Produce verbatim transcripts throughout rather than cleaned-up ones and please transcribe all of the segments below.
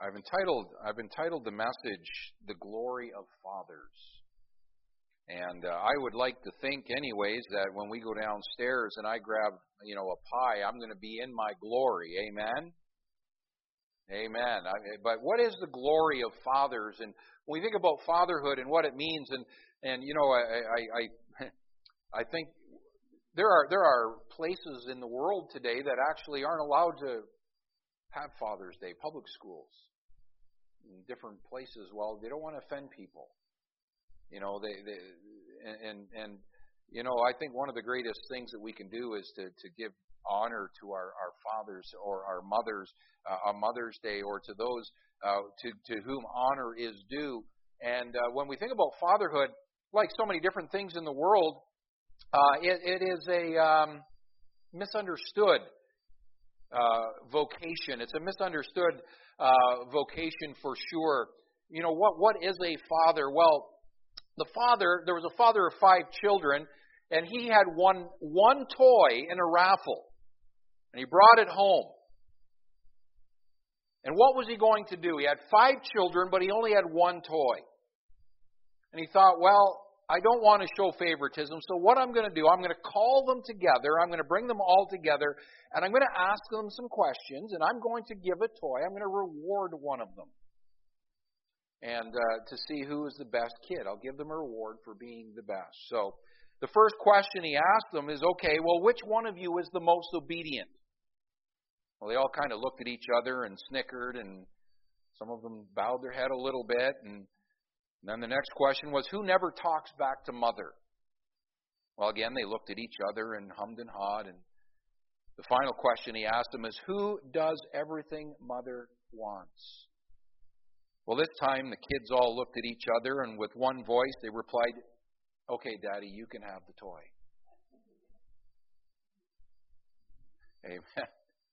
I've entitled I've entitled the message "The Glory of Fathers," and uh, I would like to think, anyways, that when we go downstairs and I grab, you know, a pie, I'm going to be in my glory. Amen. Amen. I, but what is the glory of fathers? And when we think about fatherhood and what it means, and and you know, I I I, I think there are there are places in the world today that actually aren't allowed to have Father's Day. Public schools, in different places. Well, they don't want to offend people. You know, they, they and and you know, I think one of the greatest things that we can do is to to give honor to our, our fathers or our mothers uh, on Mother's Day, or to those uh, to to whom honor is due. And uh, when we think about fatherhood, like so many different things in the world, uh, it, it is a um, misunderstood uh, vocation. It's a misunderstood uh, vocation for sure. You know, what what is a father? Well, the father, there was a father of five children, and he had one one toy in a raffle, and he brought it home. And what was he going to do? He had five children, but he only had one toy. And he thought, well, I don't want to show favoritism, so what I'm going to do, I'm going to call them together, I'm going to bring them all together, and I'm going to ask them some questions, and I'm going to give a toy. I'm going to reward one of them. And uh, to see who is the best kid. I'll give them a reward for being the best. So the first question he asked them is, okay, well, which one of you is the most obedient? Well, they all kind of looked at each other and snickered, and some of them bowed their head a little bit. And then the next question was, who never talks back to mother? Well, again, they looked at each other and hummed and hawed. And the final question he asked them is, who does everything mother wants? Well, this time the kids all looked at each other, and with one voice they replied, okay, Daddy, you can have the toy. Amen.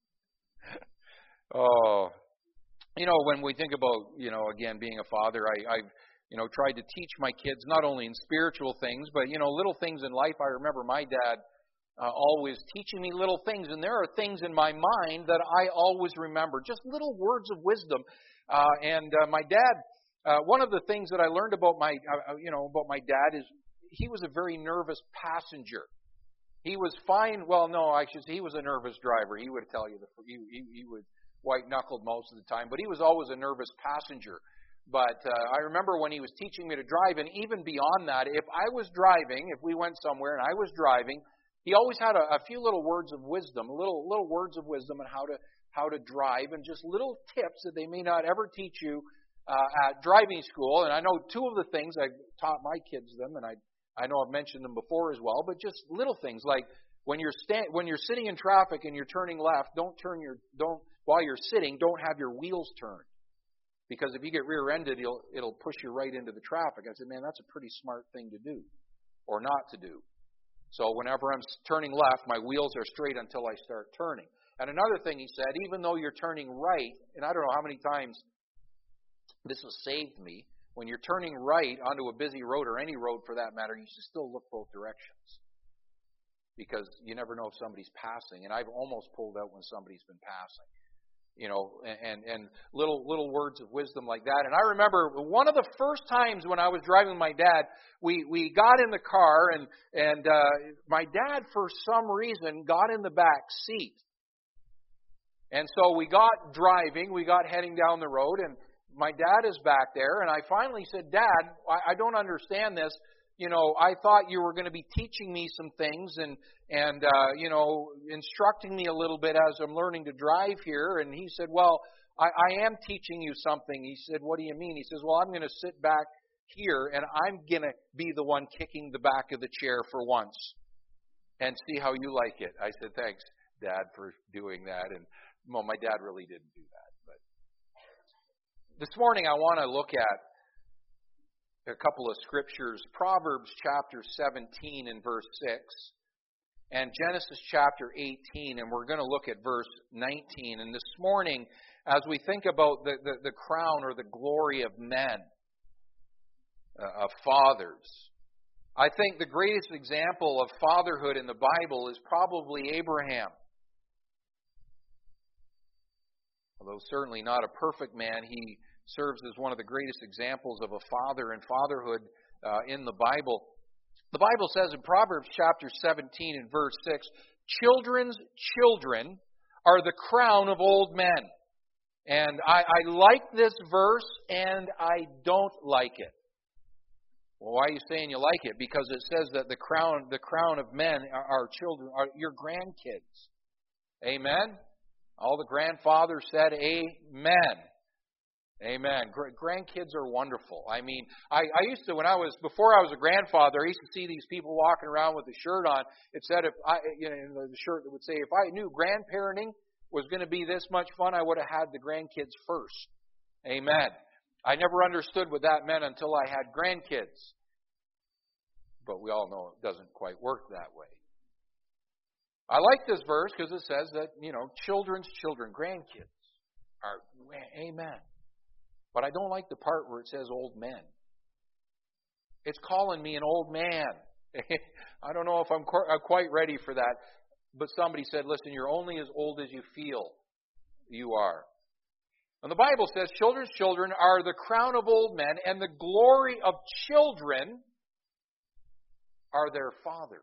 Oh, you know, when we think about, you know, again, being a father, I, I've, you know, tried to teach my kids not only in spiritual things, but, you know, little things in life. I remember my dad uh, always teaching me little things, and there are things in my mind that I always remember, just little words of wisdom. Uh, and uh, my dad, uh, one of the things that I learned about my, uh, you know, about my dad is he was a very nervous passenger. He was fine. Well, no, I should say he was a nervous driver. He would tell you the he he, he would white-knuckled most of the time, but he was always a nervous passenger. But uh, I remember when he was teaching me to drive, and even beyond that, if I was driving, if we went somewhere and I was driving, he always had a, a few little words of wisdom, little little words of wisdom on how to how to drive, and just little tips that they may not ever teach you uh, at driving school. And I know two of the things I taught my kids them, and I I know I've mentioned them before as well, but just little things like when you're sta- when you're sitting in traffic and you're turning left, don't turn your don't while you're sitting, don't have your wheels turned. Because if you get rear-ended, it'll, it'll push you right into the traffic. I said, man, that's a pretty smart thing to do, or not to do. So whenever I'm turning left, my wheels are straight until I start turning. And another thing he said, even though you're turning right, and I don't know how many times this has saved me, when you're turning right onto a busy road, or any road for that matter, you should still look both directions. Because you never know if somebody's passing. And I've almost pulled out when somebody's been passing. You know, and, and little little words of wisdom like that. And I remember one of the first times when I was driving my dad, we, we got in the car, and, and uh, my dad, for some reason, got in the back seat. And so we got driving, we got heading down the road, and my dad is back there, and I finally said, Dad, I, I don't understand this. You know, I thought you were going to be teaching me some things and, and uh, you know, instructing me a little bit as I'm learning to drive here. And he said, well, I, I am teaching you something. He said, what do you mean? He says, well, I'm going to sit back here, and I'm going to be the one kicking the back of the chair for once and see how you like it. I said, thanks, Dad, for doing that. And, well, my dad really didn't do that. But this morning I want to look at a couple of scriptures, Proverbs chapter seventeen and verse six, and Genesis chapter eighteen, and we're going to look at verse nineteen. And this morning, as we think about the, the, the crown or the glory of men, uh, of fathers, I think the greatest example of fatherhood in the Bible is probably Abraham. Although certainly not a perfect man, he serves as one of the greatest examples of a father and fatherhood uh, in the Bible. The Bible says in Proverbs chapter seventeen and verse six, children's children are the crown of old men. And I, I like this verse and I don't like it. Well, why are you saying you like it? Because it says that the crown, the crown of men are, are children, are your grandkids. Amen? All the grandfathers said amen. Amen. Grandkids are wonderful. I mean, I, I used to, when I was, before I was a grandfather, I used to see these people walking around with a shirt on. It said, if I, you know, the shirt that would say, if I knew grandparenting was going to be this much fun, I would have had the grandkids first. Amen. I never understood what that meant until I had grandkids. But we all know it doesn't quite work that way. I like this verse because it says that, you know, children's children, grandkids are, amen. But I don't like the part where it says old men. It's calling me an old man. I don't know if I'm quite ready for that. But somebody said, listen, you're only as old as you feel you are. And the Bible says children's children are the crown of old men, and the glory of children are their fathers.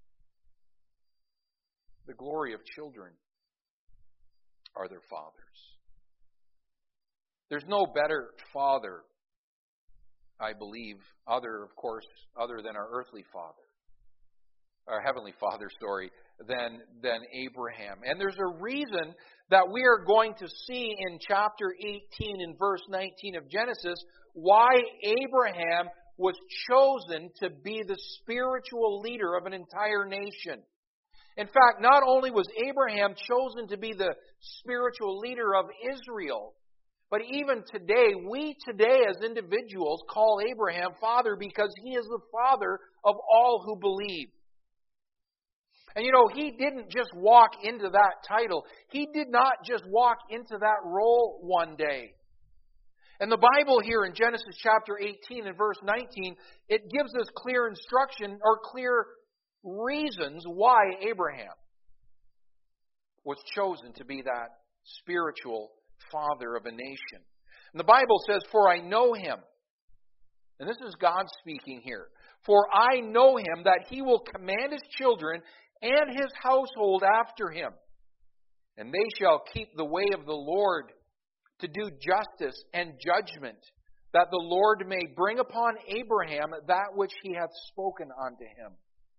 The glory of children are their fathers. There's no better father, I believe, other, of course, other than our earthly father, our heavenly father, sorry, than, than Abraham. And there's a reason that we are going to see in chapter eighteen and verse nineteen of Genesis why Abraham was chosen to be the spiritual leader of an entire nation. In fact, not only was Abraham chosen to be the spiritual leader of Israel, but even today, we today as individuals call Abraham father because he is the father of all who believe. And you know, he didn't just walk into that title. He did not just walk into that role one day. And the Bible here in Genesis chapter eighteen and verse nineteen, it gives us clear instruction or clear reasons why Abraham was chosen to be that spiritual father of a nation. And the Bible says, for I know him. And this is God speaking here. For I know him that he will command his children and his household after him. And they shall keep the way of the Lord to do justice and judgment, that the Lord may bring upon Abraham that which he hath spoken unto him.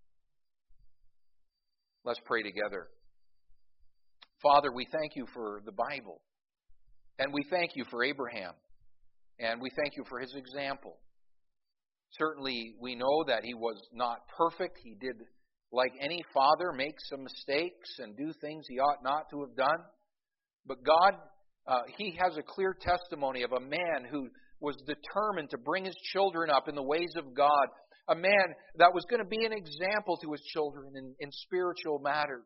Let's pray together. Father, we thank you for the Bible. And we thank you for Abraham. And we thank you for his example. Certainly, we know that he was not perfect. He did, like any father, make some mistakes and do things he ought not to have done. But God, uh, he has a clear testimony of a man who was determined to bring his children up in the ways of God. A man that was going to be an example to his children in, in spiritual matters.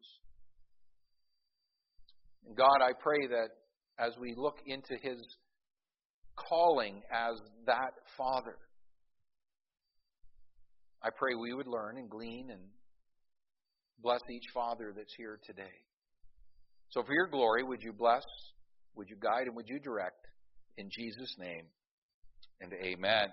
And God, I pray that as we look into his calling as that father, I pray we would learn and glean and bless each father that's here today. So for your glory, would you bless, would you guide, and would you direct? In Jesus' name, and amen.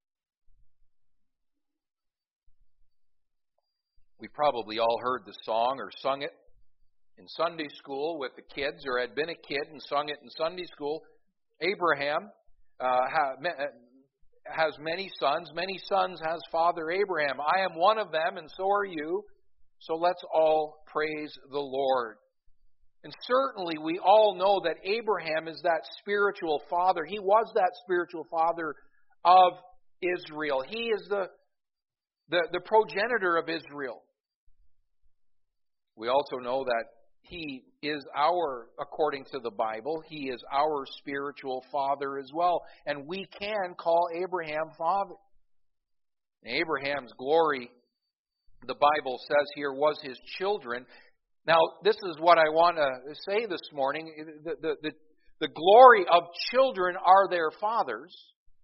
We've probably all heard the song or sung it in Sunday school with the kids, or had been a kid and sung it in Sunday school. Abraham uh, has many sons. Many sons has Father Abraham. I am one of them, and so are you. So let's all praise the Lord. And certainly we all know that Abraham is that spiritual father. He was that spiritual father of Israel. He is the, the, the progenitor of Israel. We also know that he is our, according to the Bible, he is our spiritual father as well. And we can call Abraham father. Abraham's glory, the Bible says here, was his children. Now, this is what I want to say this morning. The, the, the, the glory of children are their fathers.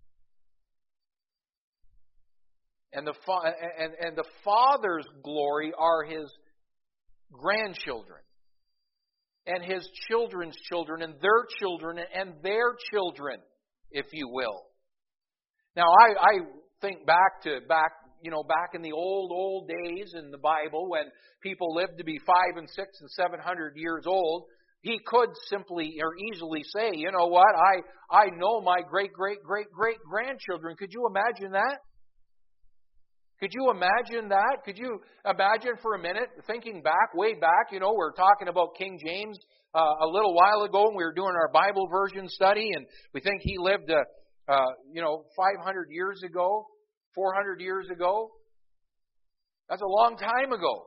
And the, fa- and, and the father's glory are his grandchildren. and his children's children and their children and their children, if you will. Now, I, I think back to back, you know, back in the old, old days in the Bible when people lived to be five and six and seven hundred years old. He could simply or easily say, you know what, I, I know my great, great, great, great grandchildren. Could you imagine that? Could you imagine that? Could you imagine for a minute, thinking back, way back, you know, we were talking about King James uh, a little while ago, and we were doing our Bible version study, and we think he lived, uh, uh, you know, five hundred years ago, four hundred years ago. That's a long time ago.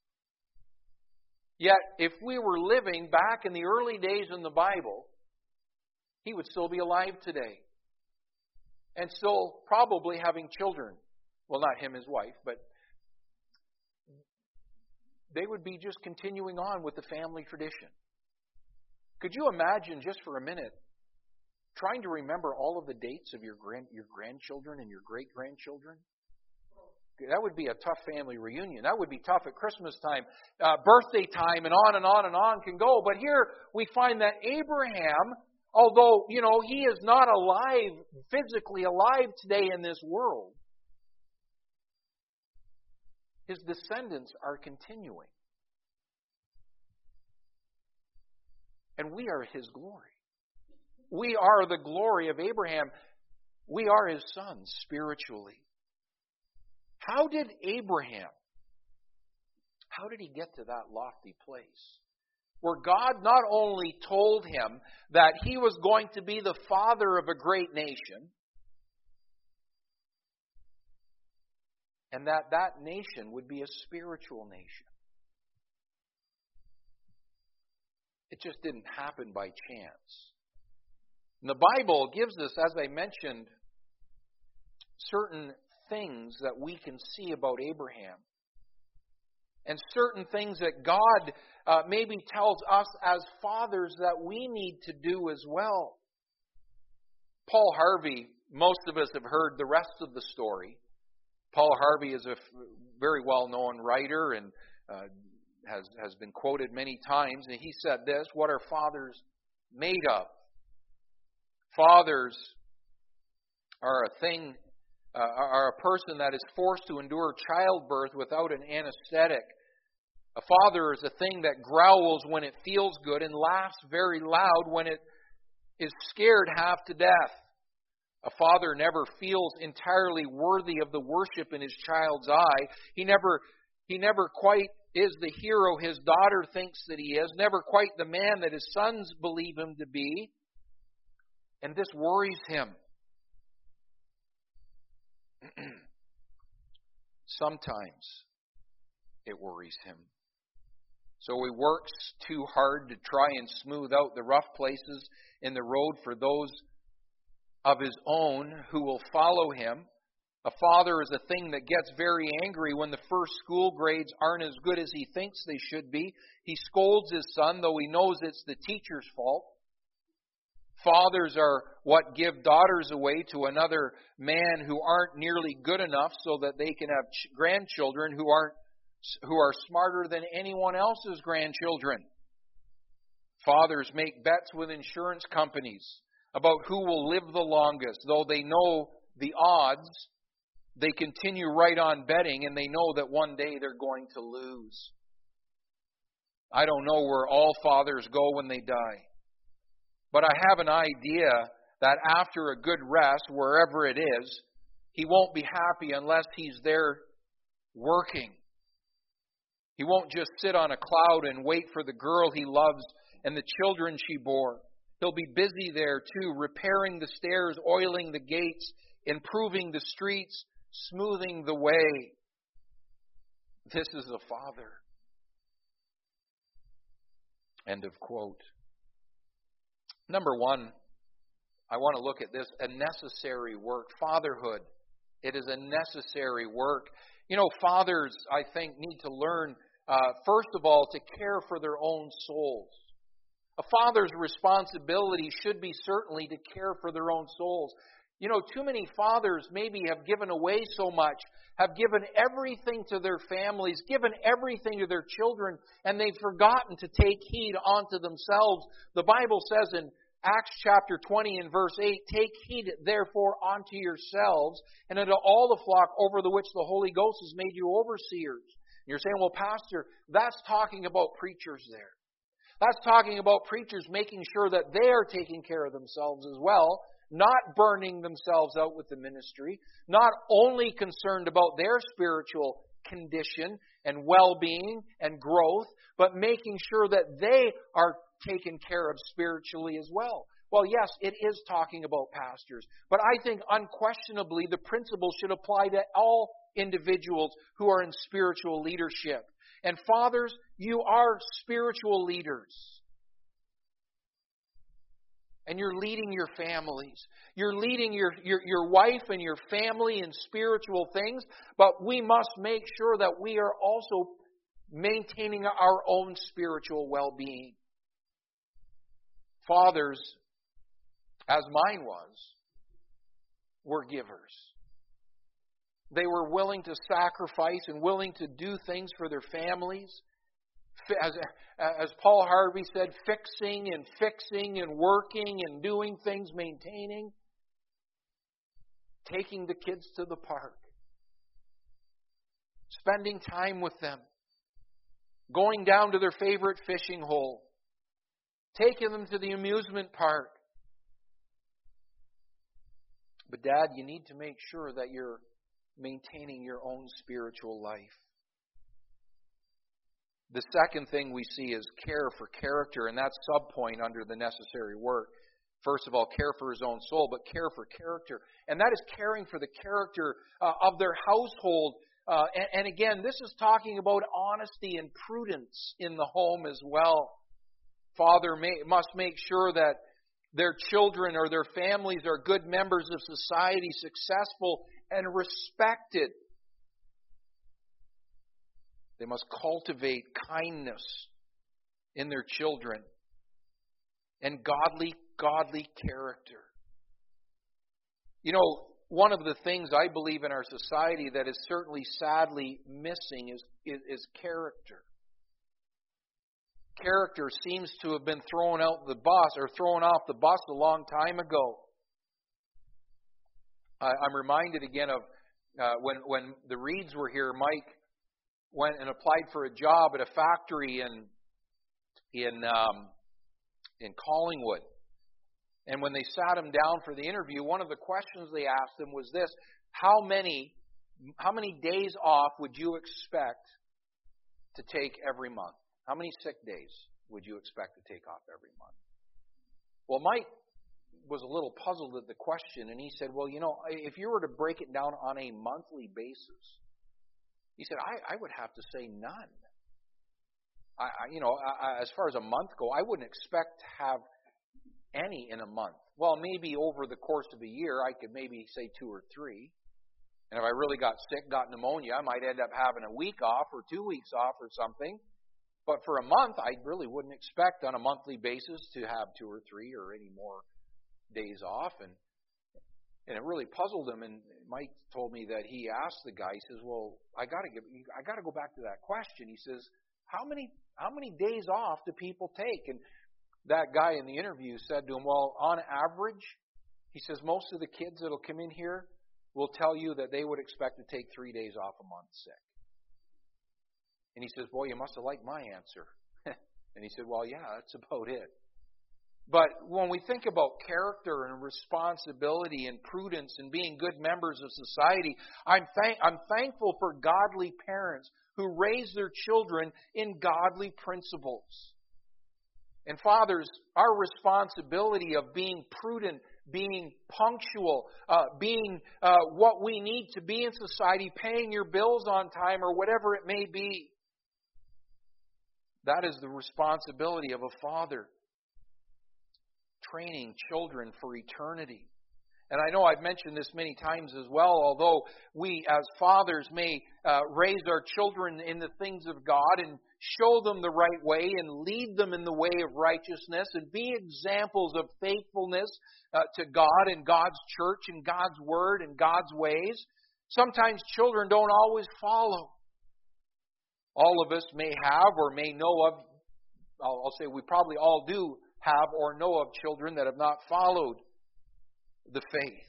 Yet, if we were living back in the early days in the Bible, he would still be alive today. And still probably having children. Well, not him, his wife, but they would be just continuing on with the family tradition. Could you imagine, just for a minute, trying to remember all of the dates of your grand, your grandchildren and your great-grandchildren? That would be a tough family reunion. That would be tough at Christmas time, uh, birthday time, and on and on and on can go. But here we find that Abraham, although, you know, he is not alive, physically alive today in this world, his descendants are continuing. And we are his glory. We are the glory of Abraham. We are his sons spiritually. How did Abraham, how did he get to that lofty place? Where God not only told him that he was going to be the father of a great nation, and that that nation would be a spiritual nation. It just didn't happen by chance. And the Bible gives us, as I mentioned, certain things that we can see about Abraham. And certain things that God uh, maybe tells us as fathers that we need to do as well. Paul Harvey, most of us have heard the rest of the story. Paul Harvey is a very well-known writer and uh, has, has been quoted many times. And he said this, what are fathers made of? Fathers are a thing, uh, are a person that is forced to endure childbirth without an anesthetic. A father is a thing that growls when it feels good and laughs very loud when it is scared half to death. A father never feels entirely worthy of the worship in his child's eye. He never, he never quite is the hero his daughter thinks that he is, never quite the man that his sons believe him to be. And this worries him. Sometimes it worries him. So he works too hard to try and smooth out the rough places in the road for those of his own who will follow him. A father is a thing that gets very angry when the first school grades aren't as good as he thinks they should be. He scolds his son, though he knows it's the teacher's fault. Fathers are what give daughters away to another man who aren't nearly good enough so that they can have ch- grandchildren who aren't who are smarter than anyone else's grandchildren. Fathers make bets with insurance companies about who will live the longest. Though they know the odds, they continue right on betting, and they know that one day they're going to lose. I don't know where all fathers go when they die. But I have an idea that after a good rest, wherever it is, he won't be happy unless he's there working. He won't just sit on a cloud and wait for the girl he loves and the children she bore. He'll be busy there too, repairing the stairs, oiling the gates, improving the streets, smoothing the way. This is a father. End of quote. Number one, I want to look at this, a necessary work. Fatherhood. It is a necessary work. You know, fathers, I think, need to learn, uh, first of all, to care for their own souls. A father's responsibility should be certainly to care for their own souls. You know, too many fathers maybe have given away so much, have given everything to their families, given everything to their children, and they've forgotten to take heed unto themselves. The Bible says in Acts chapter twenty and verse eight, "Take heed therefore unto yourselves and unto all the flock over the which the Holy Ghost has made you overseers." And you're saying, well, Pastor, that's talking about preachers there. That's talking about preachers making sure that they are taking care of themselves as well, not burning themselves out with the ministry, not only concerned about their spiritual condition and well-being and growth, but making sure that they are taken care of spiritually as well. Well, yes, it is talking about pastors, but I think unquestionably the principle should apply to all individuals who are in spiritual leadership. And fathers, you are spiritual leaders. And you're leading your families. You're leading your, your, your wife and your family in spiritual things. But we must make sure that we are also maintaining our own spiritual well-being. Fathers, as mine was, were givers. They were willing to sacrifice and willing to do things for their families. As, as Paul Harvey said, fixing and fixing and working and doing things, maintaining. Taking the kids to the park. Spending time with them. Going down to their favorite fishing hole. Taking them to the amusement park. But Dad, you need to make sure that you're maintaining your own spiritual life. The second thing we see is care for character, and that's subpoint under the necessary work. First of all, care for his own soul, but care for character. And that is caring for the character uh, of their household. Uh, and, and again, this is talking about honesty and prudence in the home as well. Father may, must make sure that their children or their families are good members of society, successful and respected. They must cultivate kindness in their children and godly, godly character. You know, one of the things I believe in our society that is certainly sadly missing is, is, is character. Character seems to have been thrown out the bus or thrown off the bus a long time ago. I, I'm reminded again of uh, when when the Reeds were here. Mike went and applied for a job at a factory in in um, in Collingwood, and when they sat him down for the interview, one of the questions they asked him was this: How many how many days off would you expect to take every month? How many sick days would you expect to take off every month? Well, Mike was a little puzzled at the question, and he said, well, you know, if you were to break it down on a monthly basis, he said, I, I would have to say none. I, I you know, I, as far as a month go, I wouldn't expect to have any in a month. Well, maybe over the course of a year, I could maybe say two or three. And if I really got sick, got pneumonia, I might end up having a week off or two weeks off or something. But for a month, I really wouldn't expect on a monthly basis to have two or three or any more days off. And and it really puzzled him. And Mike told me that he asked the guy, he says, well, I got to give, I got to go back to that question. He says, how many how many days off do people take? And that guy in the interview said to him, well, on average, he says, most of the kids that will come in here will tell you that they would expect to take three days off a month sick. And he says, boy, you must have liked my answer. And he said, well, yeah, that's about it. But when we think about character and responsibility and prudence and being good members of society, I'm, thank- I'm thankful for godly parents who raise their children in godly principles. And fathers, our responsibility of being prudent, being punctual, uh, being uh, what we need to be in society, paying your bills on time or whatever it may be, that is the responsibility of a father. Training children for eternity. And I know I've mentioned this many times as well, although we as fathers may uh, raise our children in the things of God and show them the right way and lead them in the way of righteousness and be examples of faithfulness uh, to God and God's church and God's word and God's ways. Sometimes children don't always follow. All of us may have or may know of, I'll, I'll say we probably all do have or know of children that have not followed the faith.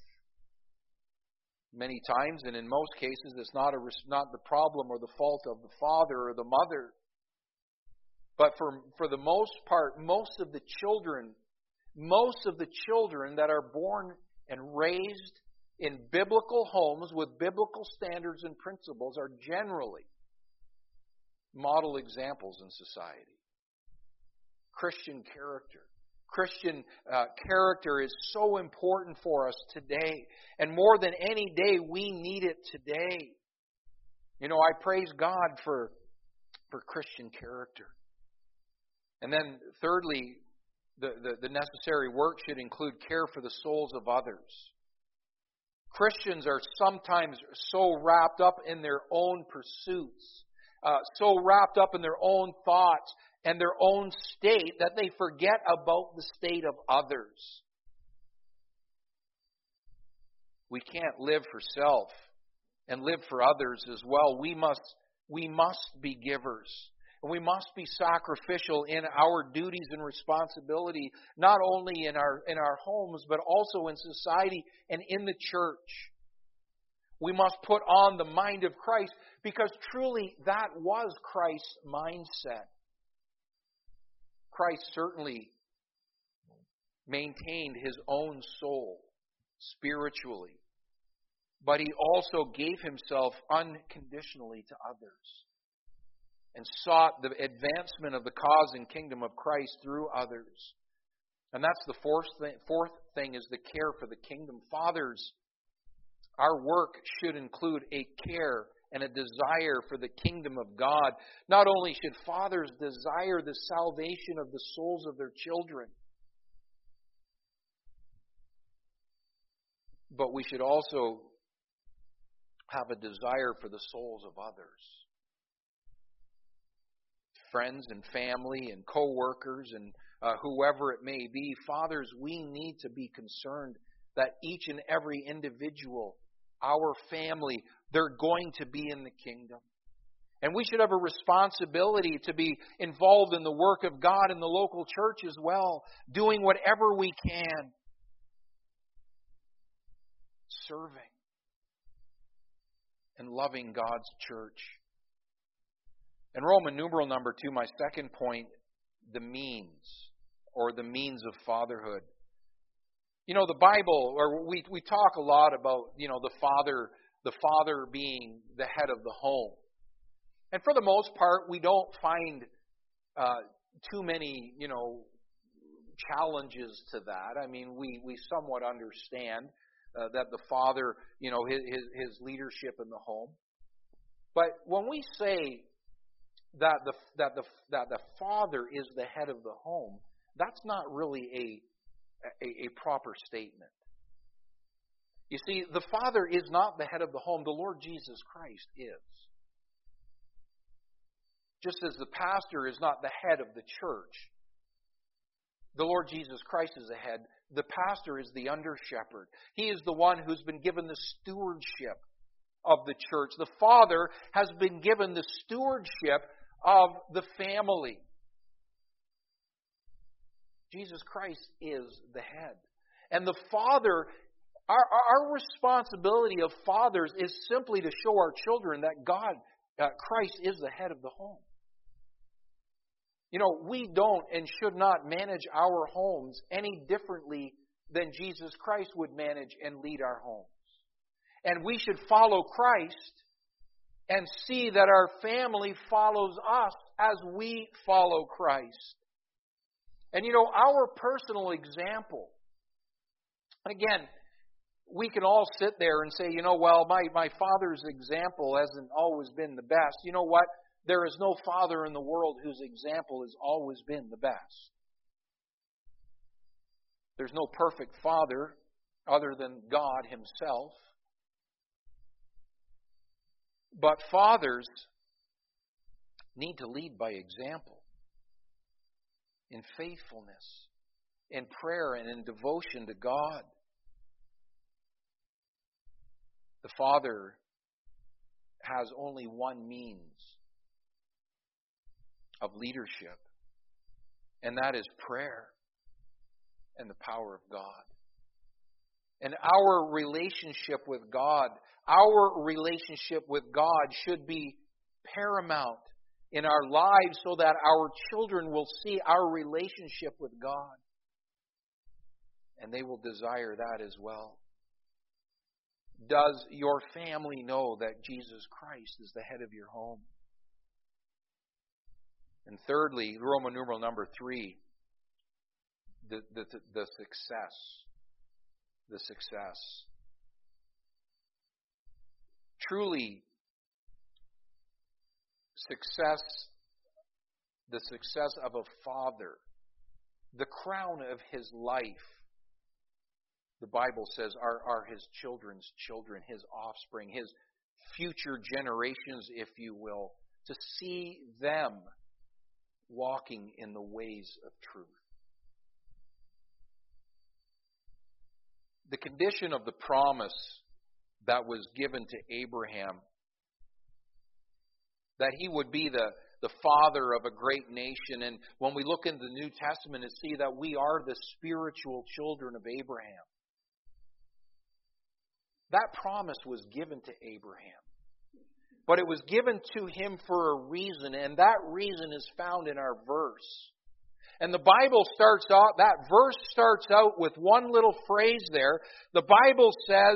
Many times, and in most cases, it's not, a, not the problem or the fault of the father or the mother. But for, for the most part, most of the children, most of the children that are born and raised in biblical homes with biblical standards and principles are generally model examples in society. Christian character. Christian uh, character is so important for us today. And more than any day, we need it today. You know, I praise God for, for Christian character. And then thirdly, the, the, the necessary work should include care for the souls of others. Christians are sometimes so wrapped up in their own pursuits, uh, so wrapped up in their own thoughts, and their own state that they forget about the state of others. We can't live for self and live for others as well. We must, we must be givers. And we must be sacrificial in our duties and responsibility, not only in our, in our homes, but also in society and in the church. We must put on the mind of Christ, because truly that was Christ's mindset. Christ certainly maintained his own soul spiritually, but he also gave himself unconditionally to others and sought the advancement of the cause and kingdom of Christ through others. And that's the fourth thing, fourth thing is the care for the kingdom. Fathers, our work should include a care and a desire for the kingdom of God. Not only should fathers desire the salvation of the souls of their children, but we should also have a desire for the souls of others. Friends and family and co-workers and uh, whoever it may be. Fathers, we need to be concerned that each and every individual, our family, they're going to be in the kingdom. And we should have a responsibility to be involved in the work of God in the local church as well, doing whatever we can, serving and loving God's church. And Roman numeral number two, my second point, the means, or the means of fatherhood. You know, the Bible, or we we talk a lot about, you know, the father, the father being the head of the home. And for the most part, we don't find uh, too many, you know, challenges to that. I mean, we, we somewhat understand uh, that the father, you know, his, his his leadership in the home. But when we say that the that the that the father is the head of the home, that's not really a A, a proper statement. You see, the Father is not the head of the home. The Lord Jesus Christ is. Just as the pastor is not the head of the church, the Lord Jesus Christ is the head. The pastor is the under-shepherd. He is the one who's been given the stewardship of the church. The Father has been given the stewardship of the family. Jesus Christ is the head. And the Father, our, our responsibility of fathers is simply to show our children that God, uh, Christ is the head of the home. You know, we don't and should not manage our homes any differently than Jesus Christ would manage and lead our homes. And we should follow Christ and see that our family follows us as we follow Christ. And you know, our personal example, again, we can all sit there and say, you know, well, my, my father's example hasn't always been the best. You know what? There is no father in the world whose example has always been the best. There's no perfect father other than God Himself. But fathers need to lead by example in faithfulness, in prayer, and in devotion to God. The Father has only one means of leadership, and that is prayer and the power of God. And our relationship with God, our relationship with God should be paramount in our lives so that our children will see our relationship with God. And they will desire that as well. Does your family know that Jesus Christ is the head of your home? And thirdly, Roman numeral number three, the, the, the success. The success. Truly, success, the success of a father, the crown of his life, the Bible says, are, are his children's children, his offspring, his future generations, if you will, to see them walking in the ways of truth. The condition of the promise that was given to Abraham, that he would be the, the father of a great nation. And when we look into the New Testament and see that we are the spiritual children of Abraham, that promise was given to Abraham. But it was given to him for a reason, and that reason is found in our verse. And the Bible starts out, that verse starts out with one little phrase there. The Bible says,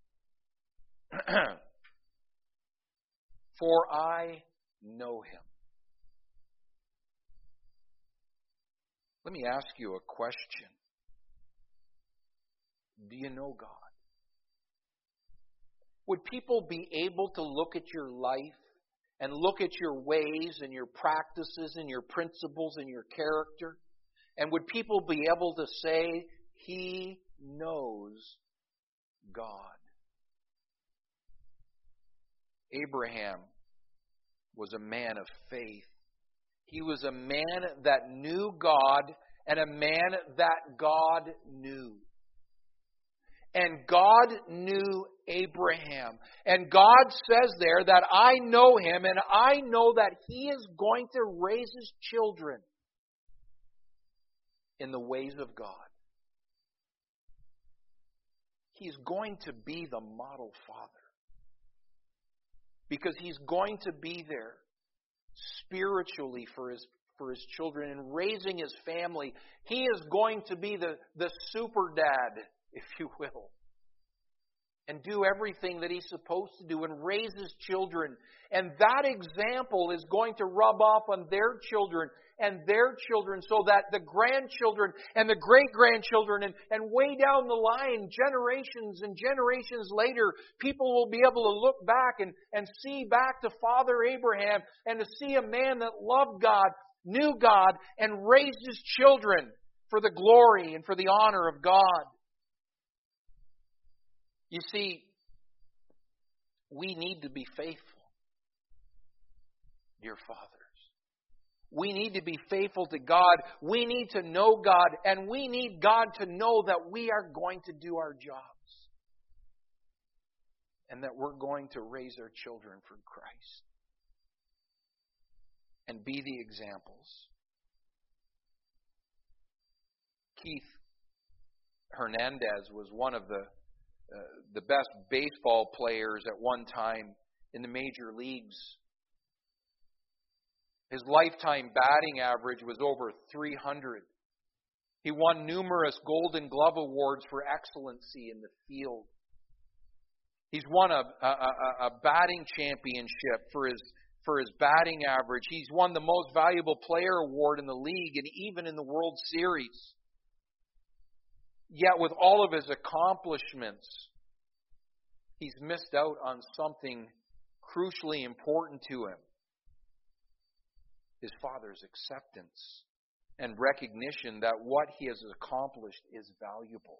"For I know him." Let me ask you a question. Do you know God? Would people be able to look at your life and look at your ways and your practices and your principles and your character? And would people be able to say, he knows God? Abraham was a man of faith. He was a man that knew God and a man that God knew. And God knew Abraham. And God says there that I know him and I know that he is going to raise his children in the ways of God. He's going to be the model father. Because he's going to be there spiritually for his for his children and raising his family. He is going to be the, the super dad, if you will, and do everything that he's supposed to do and raise his children. And that example is going to rub off on their children and their children so that the grandchildren and the great-grandchildren and, and way down the line, generations and generations later, people will be able to look back and, and see back to Father Abraham and to see a man that loved God, knew God, and raised his children for the glory and for the honor of God. You see, we need to be faithful, dear fathers. We need to be faithful to God. We need to know God, and we need God to know that we are going to do our jobs and that we're going to raise our children for Christ and be the examples. Keith Hernandez was one of the Uh, the best baseball players at one time in the major leagues. His lifetime batting average was over three hundred. He won numerous Golden Glove awards for excellency in the field. He's won a, a, a batting championship for his, for his batting average. He's won the Most Valuable Player award in the league and even in the World Series. Yet with all of his accomplishments, he's missed out on something crucially important to him. His father's acceptance and recognition that what he has accomplished is valuable.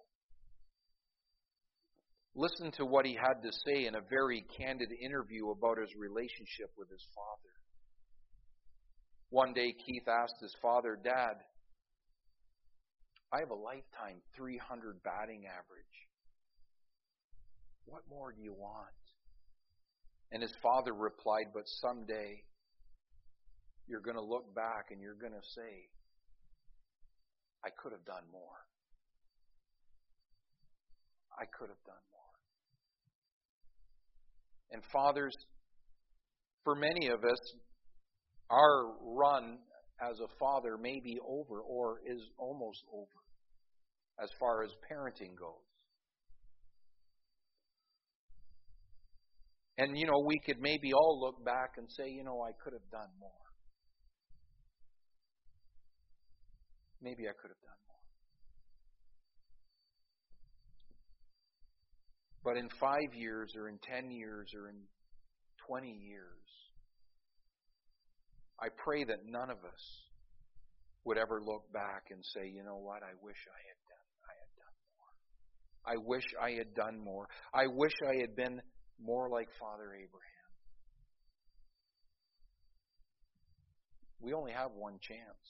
Listen to what he had to say in a very candid interview about his relationship with his father. One day Keith asked his father, Dad, I have a lifetime three hundred batting average. What more do you want? And his father replied, but someday you're going to look back and you're going to say, I could have done more. I could have done more. And fathers, for many of us, our run as a father may be over or is almost over as far as parenting goes. And, you know, we could maybe all look back and say, you know, I could have done more. Maybe I could have done more. But in five years or in ten years or in twenty years, I pray that none of us would ever look back and say, you know what, I wish I had done, I had done more. I wish I had done more. I wish I had been more like Father Abraham. We only have one chance.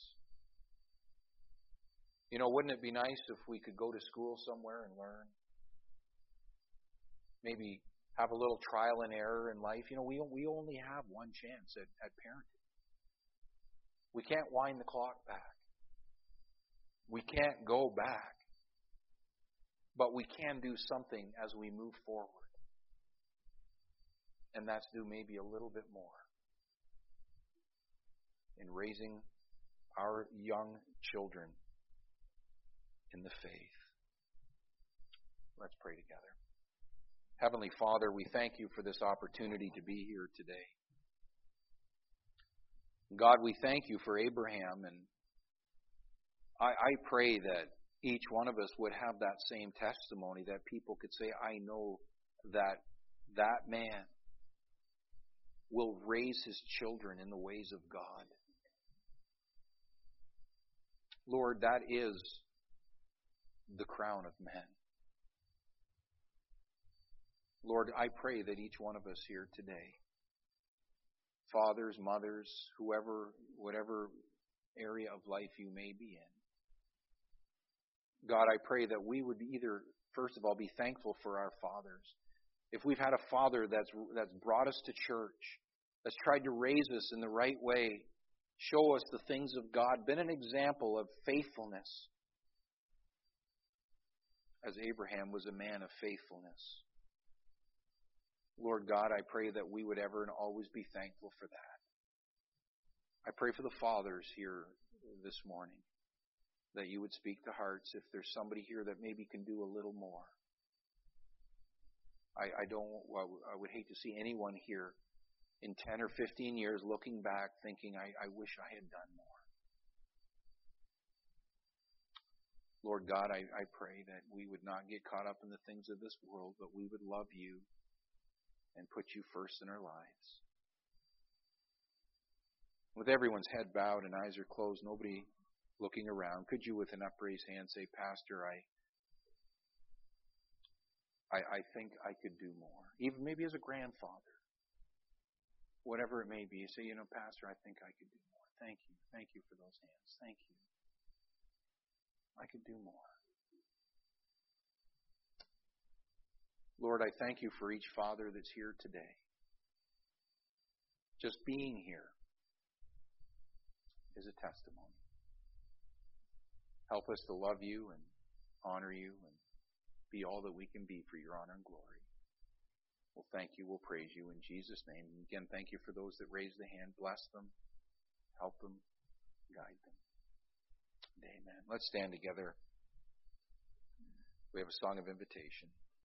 You know, wouldn't it be nice if we could go to school somewhere and learn? Maybe have a little trial and error in life. You know, we we only have one chance at, at parenting. We can't wind the clock back. We can't go back. But we can do something as we move forward. And that's do maybe a little bit more in raising our young children in the faith. Let's pray together. Heavenly Father, we thank you for this opportunity to be here today. God, we thank you for Abraham, and I, I pray that each one of us would have that same testimony, that people could say, I know that that man will raise his children in the ways of God. Lord, that is the crown of men. Lord, I pray that each one of us here today, fathers, mothers, whoever, whatever area of life you may be in, God, I pray that we would either, first of all, be thankful for our fathers. If we've had a father that's that's brought us to church, that's tried to raise us in the right way, show us the things of God, been an example of faithfulness, as Abraham was a man of faithfulness. Lord God, I pray that we would ever and always be thankful for that. I pray for the fathers here this morning, that you would speak to hearts. If there's somebody here that maybe can do a little more. I, I don't. I would hate to see anyone here in ten or fifteen years looking back thinking, I, I wish I had done more. Lord God, I, I pray that we would not get caught up in the things of this world, but we would love you and put you first in our lives. With everyone's head bowed and eyes are closed, nobody looking around, could you with an upraised hand say, Pastor, I, I, I think I could do more. Even maybe as a grandfather. Whatever it may be, you say, you know, Pastor, I think I could do more. Thank you. Thank you for those hands. Thank you. I could do more. Lord, I thank you for each father that's here today. Just being here is a testimony. Help us to love you and honor you and be all that we can be for your honor and glory. We'll thank you. We'll praise you in Jesus' name. And again, thank you for those that raised the hand. Bless them. Help them. Guide them. Amen. Let's stand together. We have a song of invitation.